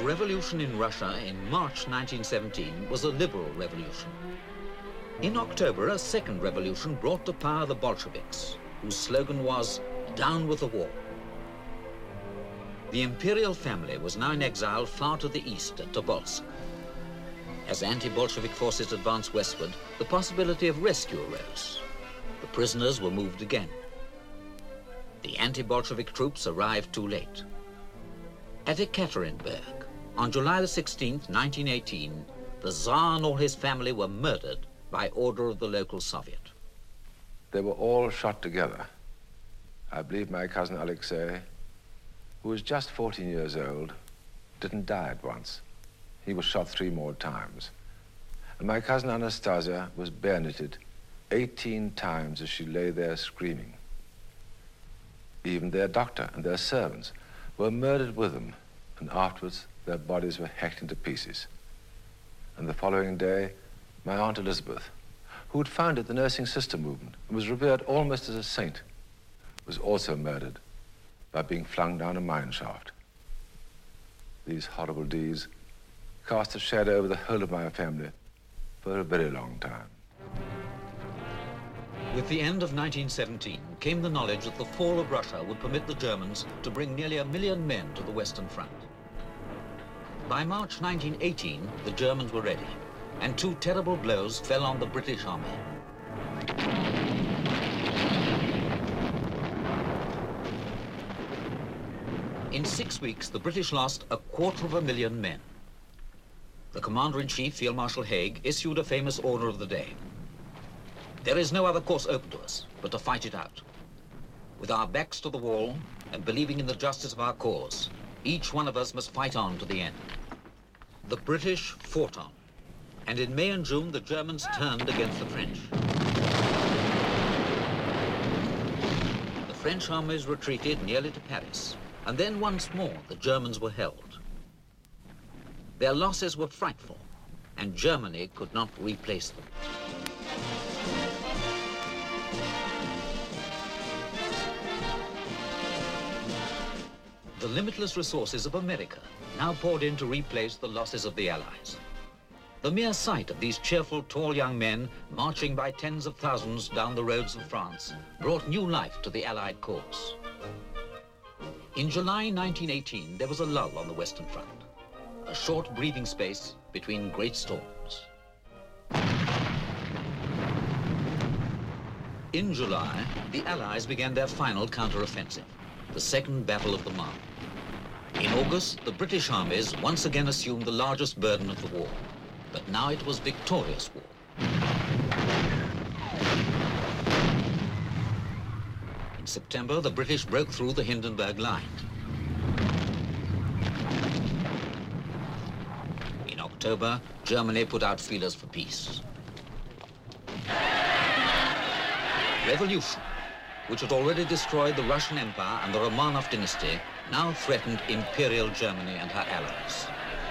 revolution in Russia in March 1917 was a liberal revolution. In October, a second revolution brought to power the Bolsheviks, whose slogan was, "Down with the war." The imperial family was now in exile far to the east at Tobolsk. As anti-Bolshevik forces advanced westward, the possibility of rescue arose. The prisoners were moved again. The anti-Bolshevik troops arrived too late. At Ekaterinburg, on July the 16th, 1918, the Tsar and all his family were murdered by order of the local Soviet. They were all shot together. I believe my cousin Alexei, who was just 14 years old, didn't die at once. He was shot 3 more times. And my cousin Anastasia was bayoneted 18 times as she lay there screaming. Even their doctor and their servants were murdered with them, and afterwards their bodies were hacked into pieces. And the following day, my Aunt Elizabeth, who had founded the nursing sister movement and was revered almost as a saint, was also murdered by being flung down a mine shaft. These horrible deeds cast a shadow over the whole of my family for a very long time. With the end of 1917 came the knowledge that the fall of Russia would permit the Germans to bring nearly 1 million men to the Western Front. By March 1918, the Germans were ready, and 2 terrible blows fell on the British Army. In 6 weeks, the British lost 250,000 men. The Commander-in-Chief, Field Marshal Haig, issued a famous order of the day. There is no other course open to us but to fight it out. With our backs to the wall and believing in the justice of our cause, each one of us must fight on to the end. The British fought on, and in May and June, the Germans turned against the French. The French armies retreated nearly to Paris, and then once more the Germans were held. Their losses were frightful, and Germany could not replace them. The limitless resources of America now poured in to replace the losses of the Allies. The mere sight of these cheerful, tall young men marching by tens of thousands down the roads of France brought new life to the Allied cause. In July 1918, there was a lull on the Western Front, a short breathing space between great storms. In July, the Allies began their final counter-offensive, the Second Battle of the Marne. In August, the British armies once again assumed the largest burden of the war, but now it was victorious war. In September, the British broke through the Hindenburg Line. In October, Germany put out feelers for peace. Revolution, which had already destroyed the Russian Empire and the Romanov dynasty, now threatened Imperial Germany and her allies.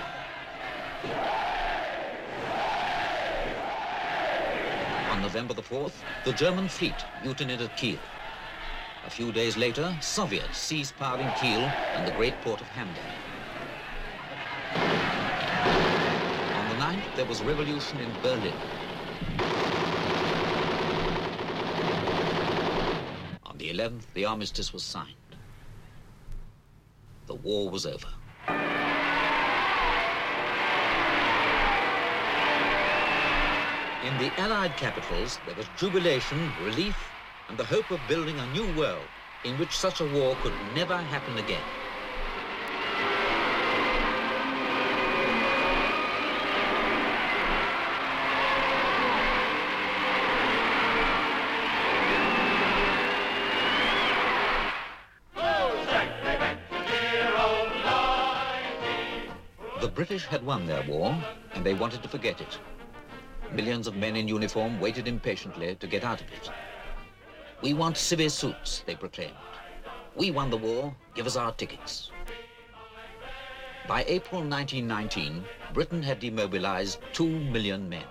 On November the 4th, the German fleet mutinied at Kiel. A few days later, Soviets seized power in Kiel and the great port of Hamburg. On the 9th, there was revolution in Berlin. On the 11th, the armistice was signed. The war was over. In the Allied capitals, there was jubilation, relief, and the hope of building a new world in which such a war could never happen again. The British had won their war, and they wanted to forget it. Millions of men in uniform waited impatiently to get out of it. We want civvy suits, they proclaimed. We won the war, give us our tickets. By April 1919, Britain had demobilized 2 million men.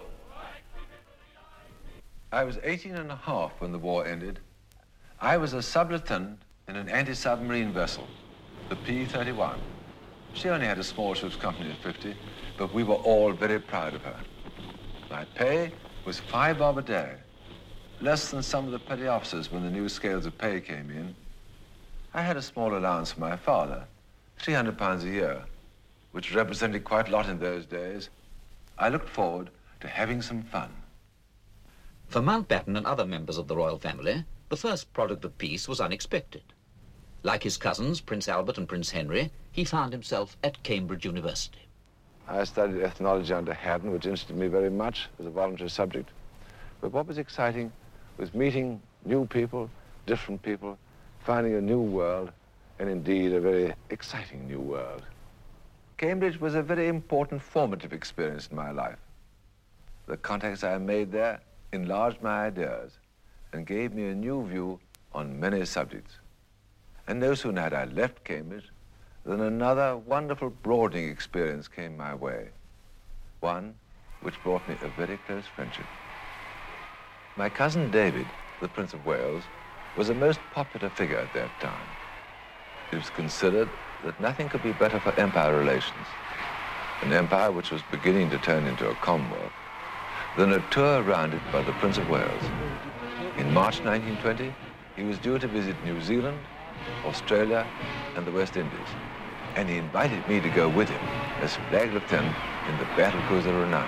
I was 18 and a half when the war ended. I was a sub-lieutenant in an anti-submarine vessel, the P-31. She only had a small ship's company at 50, but we were all very proud of her. My pay was £5 bob a day, less than some of the petty officers when the new scales of pay came in. I had a small allowance from my father, £300 a year, which represented quite a lot in those days. I looked forward to having some fun. For Mountbatten and other members of the royal family, the first product of peace was unexpected. Like his cousins, Prince Albert and Prince Henry, he found himself at Cambridge University. I studied ethnology under Haddon, which interested me very much as a voluntary subject. But what was exciting was meeting new people, different people, finding a new world, and indeed a very exciting new world. Cambridge was a very important formative experience in my life. The contacts I made there enlarged my ideas and gave me a new view on many subjects. And no sooner had I left Cambridge than another wonderful broadening experience came my way, one which brought me a very close friendship. My cousin David, the Prince of Wales, was a most popular figure at that time. It was considered that nothing could be better for empire relations, an empire which was beginning to turn into a Commonwealth, than a tour around it by the Prince of Wales. In March 1920, he was due to visit New Zealand, Australia, and the West Indies, and he invited me to go with him as flag lieutenant in the battlecruiser Renown.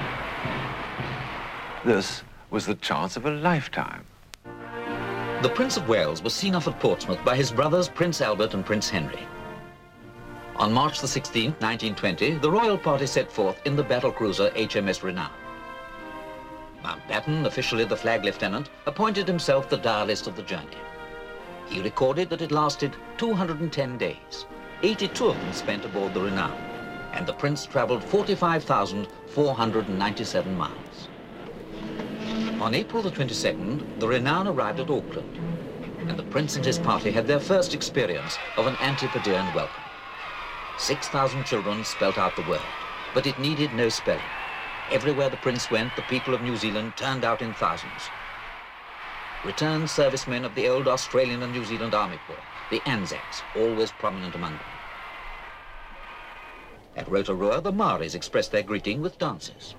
This was the chance of a lifetime. The Prince of Wales was seen off at Portsmouth by his brothers Prince Albert and Prince Henry. On March the 16th, 1920, the royal party set forth in the battlecruiser HMS Renown. Mountbatten, officially the flag lieutenant, appointed himself the diarist of the journey. He recorded that it lasted 210 days, 82 of them spent aboard the Renown, and the Prince travelled 45,497 miles. On April the 22nd, the Renown arrived at Auckland, and the Prince and his party had their first experience of an Antipodean welcome. 6,000 children spelt out the word, but it needed no spelling. Everywhere the Prince went, the people of New Zealand turned out in thousands. Returned servicemen of the old Australian and New Zealand Army Corps, the Anzacs, always prominent among them. At Rotorua, the Maoris expressed their greeting with dances.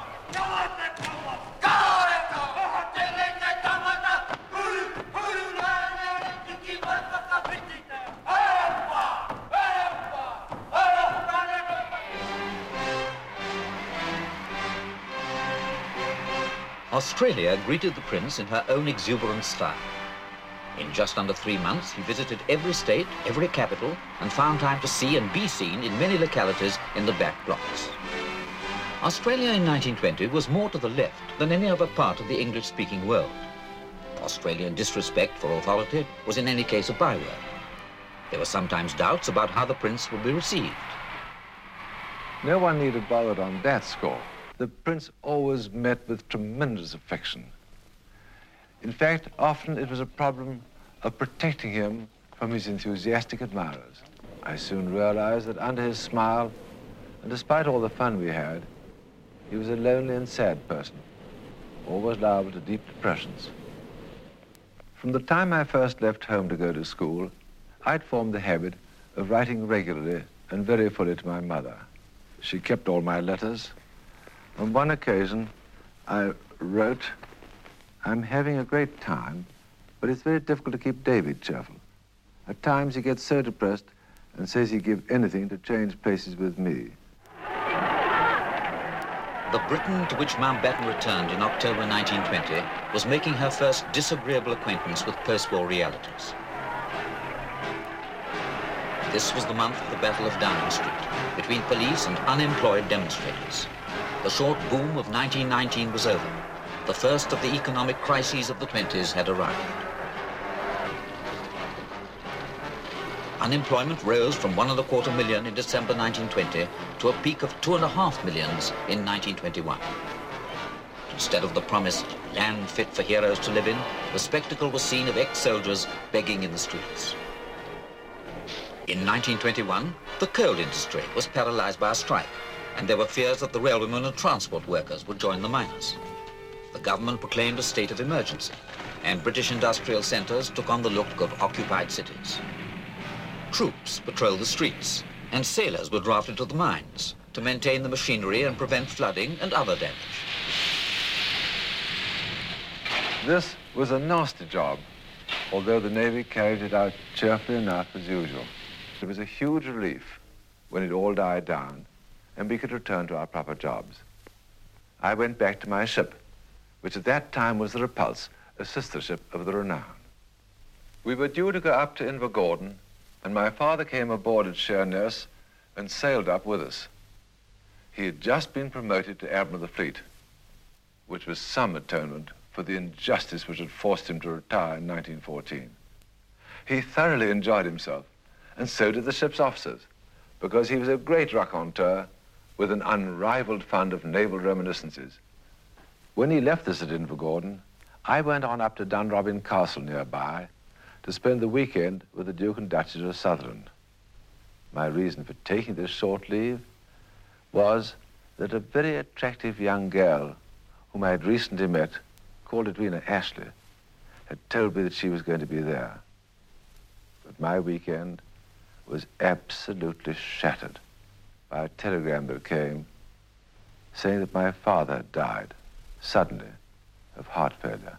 Australia greeted the Prince in her own exuberant style. In just under 3 months, he visited every state, every capital, and found time to see and be seen in many localities in the back blocks. Australia in 1920 was more to the left than any other part of the English-speaking world. Australian disrespect for authority was in any case a byword. There were sometimes doubts about how the Prince would be received. No one needed bothered on that score. The Prince always met with tremendous affection. In fact, often it was a problem of protecting him from his enthusiastic admirers. I soon realized that under his smile, and despite all the fun we had, he was a lonely and sad person, always liable to deep depressions. From the time I first left home to go to school, I'd formed the habit of writing regularly and very fully to my mother. She kept all my letters. On one occasion, I wrote, "I'm having a great time, but it's very difficult to keep David cheerful. At times he gets so depressed and says he'd give anything to change places with me." The Britain to which Mountbatten returned in October 1920 was making her first disagreeable acquaintance with post-war realities. This was the month of the Battle of Downing Street, between police and unemployed demonstrators. The short boom of 1919 was over. The first of the economic crises of the 20s had arrived. Unemployment rose from 1.25 million in December 1920 to a peak of 2.5 million in 1921. Instead of the promised land fit for heroes to live in, the spectacle was seen of ex-soldiers begging in the streets. In 1921, the coal industry was paralyzed by a strike, and there were fears that the railwaymen and transport workers would join the miners. The government proclaimed a state of emergency, and British industrial centres took on the look of occupied cities. Troops patrolled the streets, and sailors were drafted to the mines to maintain the machinery and prevent flooding and other damage. This was a nasty job, although the Navy carried it out cheerfully enough as usual. It was a huge relief when it all died down and we could return to our proper jobs. I went back to my ship, which at that time was the Repulse, a sister ship of the Renown. We were due to go up to Invergordon, and my father came aboard at Sheerness and sailed up with us. He had just been promoted to Admiral of the Fleet, which was some atonement for the injustice which had forced him to retire in 1914. He thoroughly enjoyed himself, and so did the ship's officers, because he was a great raconteur with an unrivaled fund of naval reminiscences. When he left us at Invergordon, I went on up to Dunrobin Castle nearby to spend the weekend with the Duke and Duchess of Sutherland. My reason for taking this short leave was that a very attractive young girl whom I had recently met, called Edwina Ashley, had told me that she was going to be there. But my weekend was absolutely shattered by a telegram that came saying that my father had died suddenly of heart failure.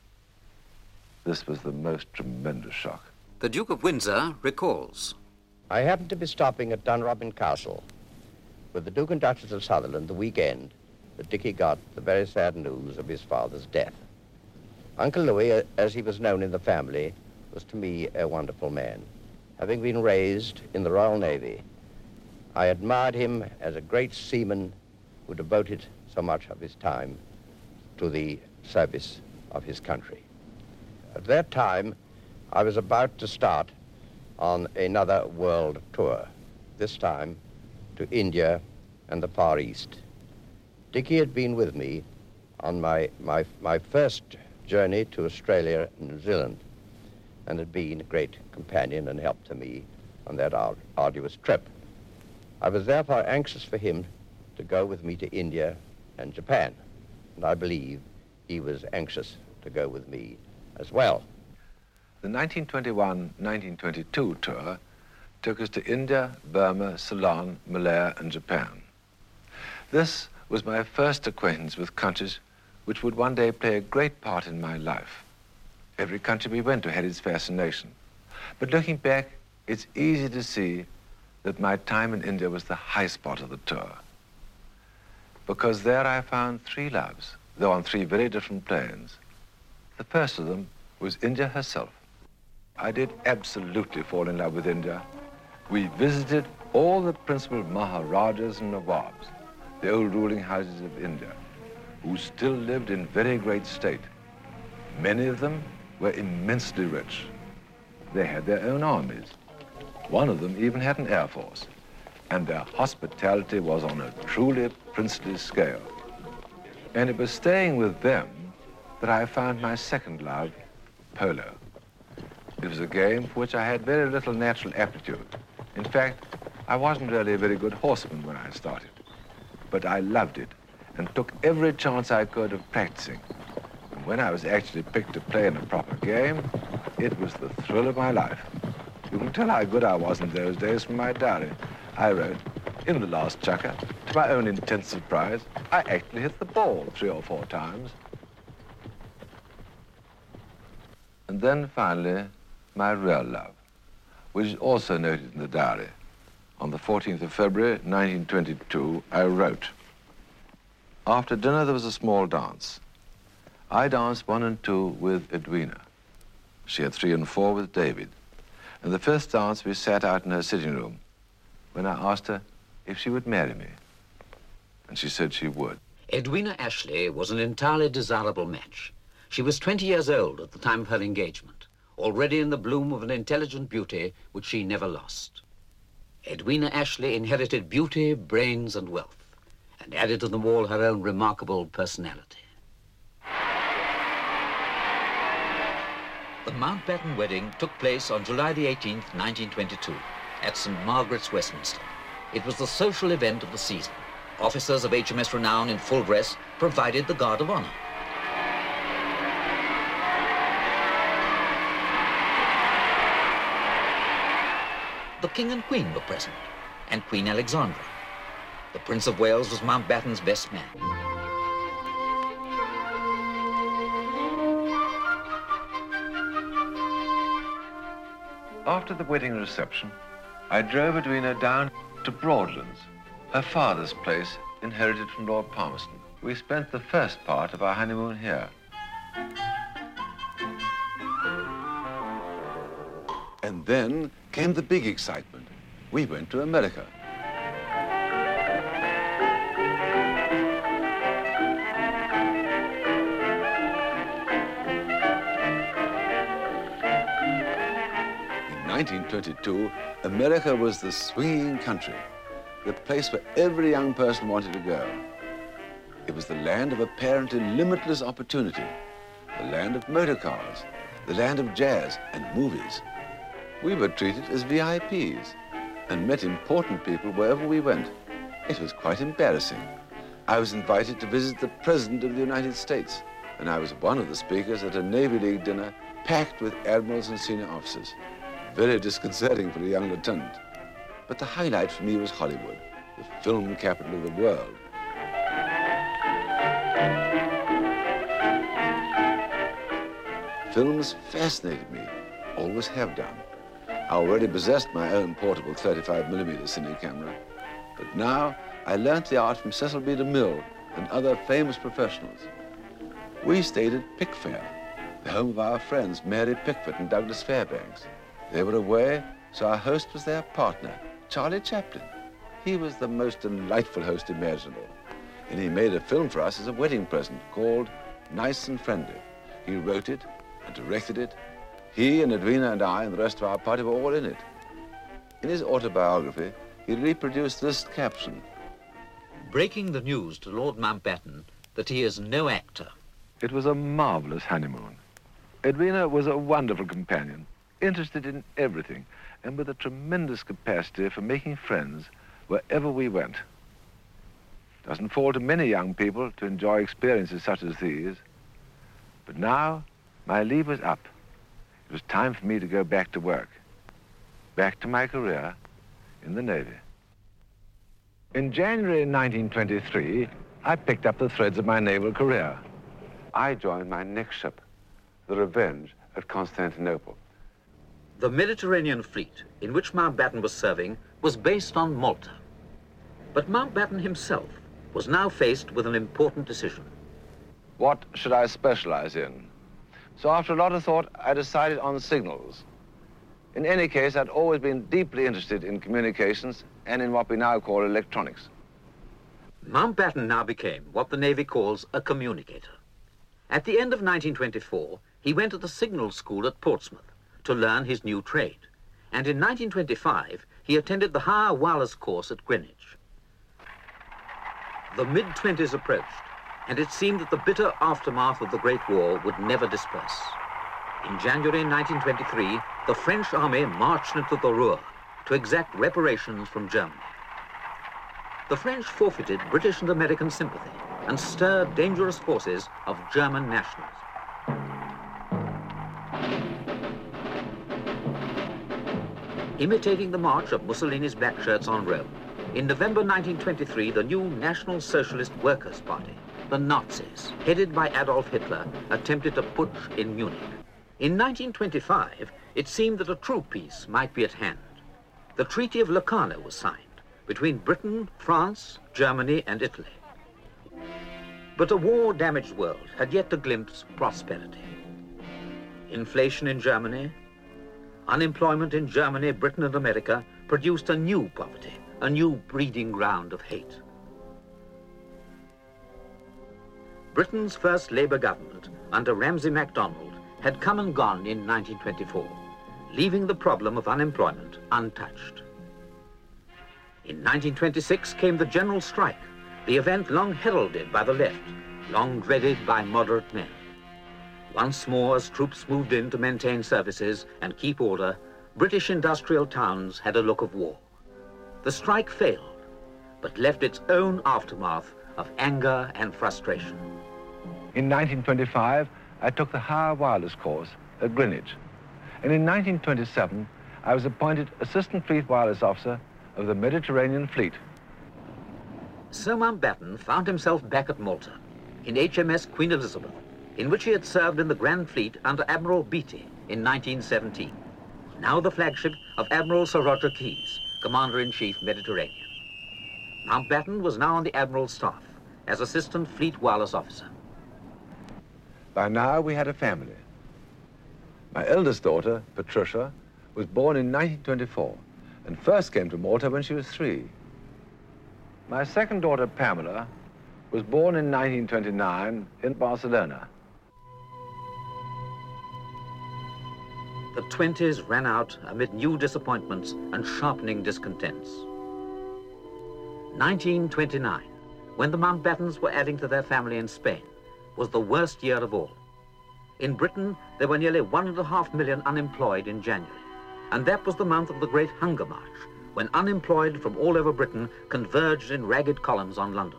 This was the most tremendous shock. The Duke of Windsor recalls. I happened to be stopping at Dunrobin Castle with the Duke and Duchess of Sutherland the weekend that Dickie got the very sad news of his father's death. Uncle Louis, as he was known in the family, was to me a wonderful man. Having been raised in the Royal Navy, I admired him as a great seaman who devoted so much of his time to the service of his country. At that time, I was about to start on another world tour, this time to India and the Far East. Dickie had been with me on my first journey to Australia and New Zealand, and had been a great companion and help to me on that arduous trip. I was therefore anxious for him to go with me to India and Japan, and I believe he was anxious to go with me as well. The 1921-1922 tour took us to India, Burma, Ceylon, Malaya, and Japan. This was my first acquaintance with countries which would one day play a great part in my life. Every country we went to had its fascination. But looking back, it's easy to see that my time in India was the high spot of the tour, because there I found three loves, though on three very different planes. The first of them was India herself. I did absolutely fall in love with India. We visited all the principal Maharajas and Nawabs, the old ruling houses of India, who still lived in very great state. Many of them were immensely rich. They had their own armies. One of them even had an air force, and their hospitality was on a truly princely scale. And it was staying with them that I found my second love, polo. It was a game for which I had very little natural aptitude. In fact, I wasn't really a very good horseman when I started, but I loved it and took every chance I could of practicing. And when I was actually picked to play in a proper game, it was the thrill of my life. You can tell how good I was in those days from my diary. I wrote, in the last chukker, to my own intense surprise, I actually hit the ball 3 or 4 times. And then finally, my real love, which is also noted in the diary. On the 14th of February, 1922, I wrote, after dinner there was a small dance. I danced 1 and 2 with Edwina. She had 3 and 4 with David. And the first dance we sat out in her sitting room when I asked her if she would marry me. And she said she would. Edwina Ashley was an entirely desirable match. She was 20 years old at the time of her engagement, already in the bloom of an intelligent beauty which she never lost. Edwina Ashley inherited beauty, brains, and wealth, and added to them all her own remarkable personality. The Mountbatten wedding took place on July the 18th, 1922, at St. Margaret's, Westminster. It was the social event of the season. Officers of HMS Renown in full dress provided the guard of honor. The King and Queen were present, and Queen Alexandra. The Prince of Wales was Mountbatten's best man. After the wedding reception, I drove Edwina down to Broadlands, her father's place inherited from Lord Palmerston. We spent the first part of our honeymoon here. And then came the big excitement. We went to America. In 1922, America was the swinging country, the place where every young person wanted to go. It was the land of apparently limitless opportunity, the land of motor cars, the land of jazz and movies. We were treated as VIPs and met important people wherever we went. It was quite embarrassing. I was invited to visit the President of the United States, and I was one of the speakers at a Navy League dinner packed with admirals and senior officers. Very disconcerting for a young lieutenant. But the highlight for me was Hollywood, the film capital of the world. Films fascinated me, always have done. I already possessed my own portable 35mm cine camera, but now I learnt the art from Cecil B. DeMille and other famous professionals. We stayed at Pickfair, the home of our friends Mary Pickford and Douglas Fairbanks. They were away, so our host was their partner, Charlie Chaplin. He was the most delightful host imaginable, and he made a film for us as a wedding present called Nice and Friendly. He wrote it and directed it. He and Edwina and I and the rest of our party were all in it. In his autobiography, he reproduced this caption: Breaking the news to Lord Mountbatten that he is no actor. It was a marvelous honeymoon. Edwina was a wonderful companion, interested in everything, and with a tremendous capacity for making friends wherever we went. It doesn't fall to many young people to enjoy experiences such as these. But now, my leave was up. It was time for me to go back to work, back to my career in the Navy. In January 1923, I picked up the threads of my naval career. I joined my next ship, the Revenge, at Constantinople. The Mediterranean fleet in which Mountbatten was serving was based on Malta. But Mountbatten himself was now faced with an important decision. What should I specialize in? So after a lot of thought, I decided on signals. In any case, I'd always been deeply interested in communications and in what we now call electronics. Mountbatten now became what the Navy calls a communicator. At the end of 1924, he went to the signal school at Portsmouth to learn his new trade. And in 1925, he attended the higher wireless course at Greenwich. The mid-20s approached, and it seemed that the bitter aftermath of the Great War would never disperse. In January 1923, the French army marched into the Ruhr to exact reparations from Germany. The French forfeited British and American sympathy and stirred dangerous forces of German nationalism. Imitating the march of Mussolini's black shirts on Rome, in November 1923, the new National Socialist Workers' Party, the Nazis, headed by Adolf Hitler, attempted a putsch in Munich. In 1925, it seemed that a true peace might be at hand. The Treaty of Locarno was signed between Britain, France, Germany, and Italy. But a war-damaged world had yet to glimpse prosperity. Inflation in Germany, unemployment in Germany, Britain, and America produced a new poverty, a new breeding ground of hate. Britain's first Labour government, under Ramsay MacDonald, had come and gone in 1924, leaving the problem of unemployment untouched. In 1926 came the general strike, the event long heralded by the left, long dreaded by moderate men. Once more, as troops moved in to maintain services and keep order, British industrial towns had a look of war. The strike failed, but left its own aftermath of anger and frustration. In 1925, I took the higher wireless course at Greenwich. And in 1927, I was appointed Assistant Fleet Wireless Officer of the Mediterranean Fleet. Sir Mountbatten found himself back at Malta in HMS Queen Elizabeth, in which he had served in the Grand Fleet under Admiral Beatty in 1917, now the flagship of Admiral Sir Roger Keyes, Commander-in-Chief Mediterranean. Mountbatten was now on the Admiral's staff as Assistant Fleet Wireless Officer. By now we had a family. My eldest daughter, Patricia, was born in 1924 and first came to Malta when she was 3. My second daughter, Pamela, was born in 1929 in Barcelona. The 20s ran out amid new disappointments and sharpening discontents. 1929, when the Mountbattens were adding to their family in Spain, was the worst year of all. In Britain, there were nearly 1.5 million unemployed in January, and that was the month of the Great Hunger March, when unemployed from all over Britain converged in ragged columns on London.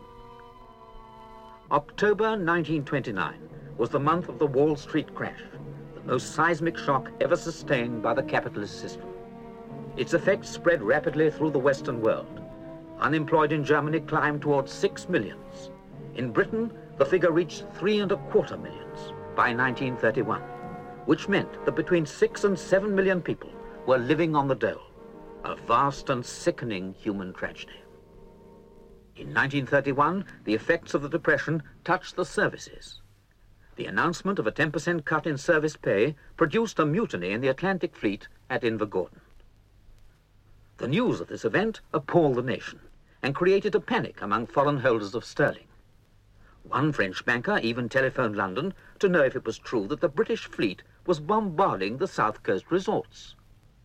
October 1929 was the month of the Wall Street crash, the most seismic shock ever sustained by the capitalist system. Its effects spread rapidly through the Western world. Unemployed in Germany climbed towards 6 millions. In Britain, the figure reached 3.25 millions by 1931, which meant that between 6 and 7 million people were living on the dole, a vast and sickening human tragedy. In 1931, the effects of the Depression touched the services. The announcement of a 10% cut in service pay produced a mutiny in the Atlantic Fleet at Invergordon. The news of this event appalled the nation and created a panic among foreign holders of sterling. One French banker even telephoned London to know if it was true that the British fleet was bombarding the South Coast resorts.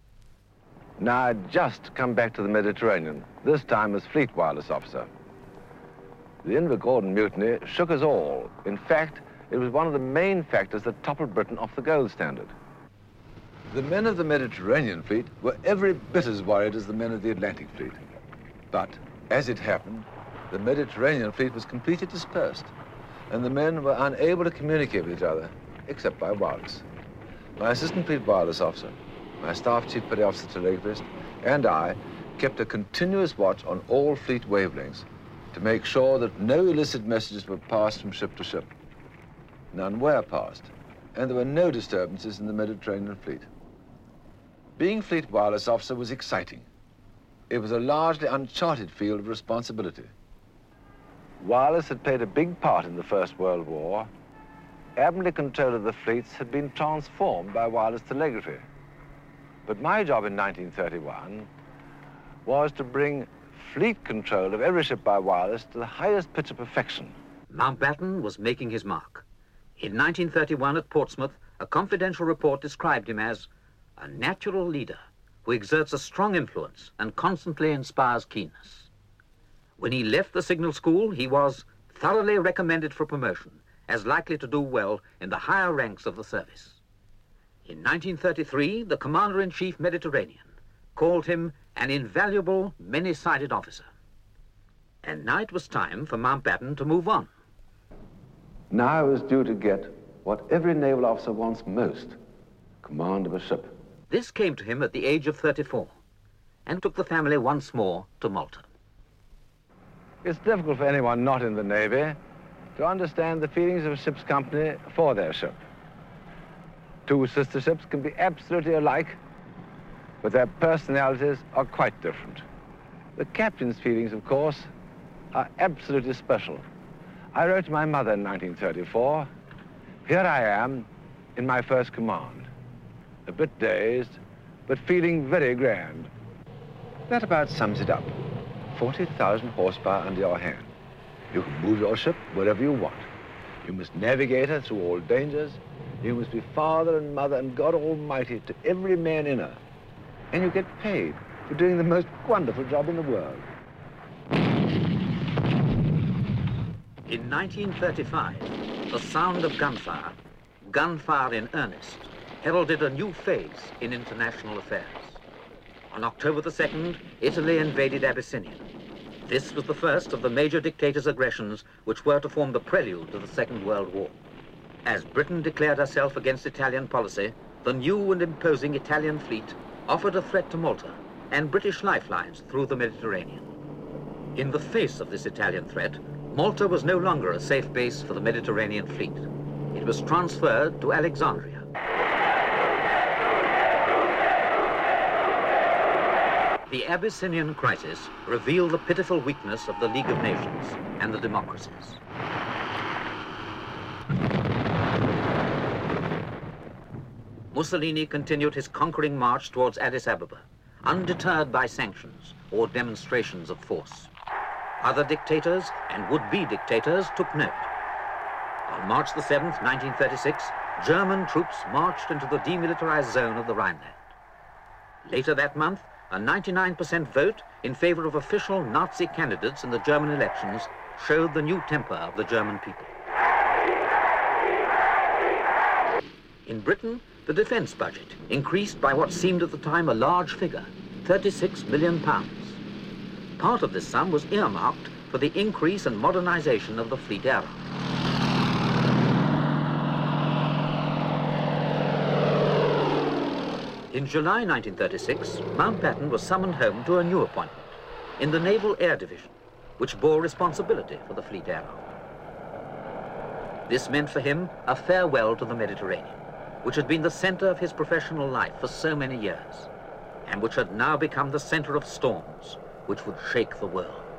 Now I'd just come back to the Mediterranean, this time as Fleet Wireless Officer. The Invergordon mutiny shook us all. In fact, it was one of the main factors that toppled Britain off the gold standard. The men of the Mediterranean Fleet were every bit as worried as the men of the Atlantic Fleet. But, as it happened, the Mediterranean Fleet was completely dispersed, and the men were unable to communicate with each other, except by wireless. My Assistant Fleet Wireless Officer, my Staff Chief Petty Officer telegraphist, and I kept a continuous watch on all fleet wavelengths to make sure that no illicit messages were passed from ship to ship. None were passed, and there were no disturbances in the Mediterranean Fleet. Being Fleet Wireless Officer was exciting. It was a largely uncharted field of responsibility. Wireless had played a big part in the First World War. Admiralty control of the fleets had been transformed by wireless telegraphy. But my job in 1931 was to bring fleet control of every ship by wireless to the highest pitch of perfection. Mountbatten was making his mark. In 1931 at Portsmouth, a confidential report described him as a natural leader who exerts a strong influence and constantly inspires keenness. When he left the signal school, he was thoroughly recommended for promotion as likely to do well in the higher ranks of the service. In 1933, the Commander-in-Chief Mediterranean called him an invaluable, many-sided officer. And now it was time for Mountbatten to move on. Now I was due to get what every naval officer wants most, command of a ship. This came to him at the age of 34 and took the family once more to Malta. It's difficult for anyone not in the Navy to understand the feelings of a ship's company for their ship. Two sister ships can be absolutely alike, but their personalities are quite different. The captain's feelings, of course, are absolutely special. I wrote to my mother in 1934, here I am in my first command, a bit dazed, but feeling very grand. That about sums it up. 40,000 horsepower under your hand. You can move your ship wherever you want. You must navigate her through all dangers. You must be father and mother and God Almighty to every man in her. And you get paid for doing the most wonderful job in the world. In 1935, the sound of gunfire in earnest, heralded a new phase in international affairs. On October the 2nd, Italy invaded Abyssinia. This was the first of the major dictator's aggressions which were to form the prelude to the Second World War. As Britain declared herself against Italian policy, the new and imposing Italian fleet offered a threat to Malta and British lifelines through the Mediterranean. In the face of this Italian threat, Malta was no longer a safe base for the Mediterranean fleet. It was transferred to Alexandria. The Abyssinian crisis revealed the pitiful weakness of the League of Nations and the democracies. Mussolini continued his conquering march towards Addis Ababa, undeterred by sanctions or demonstrations of force. Other dictators and would-be dictators took note. On March the 7th, 1936, German troops marched into the demilitarized zone of the Rhineland. Later that month, a 99% vote in favor of official Nazi candidates in the German elections showed the new temper of the German people. In Britain, the defense budget increased by what seemed at the time a large figure, £36 million. Part of this sum was earmarked for the increase and modernization of the fleet era. In July 1936, Mountbatten was summoned home to a new appointment in the Naval Air Division, which bore responsibility for the fleet era. This meant for him a farewell to the Mediterranean, which had been the center of his professional life for so many years, and which had now become the center of storms which would shake the world.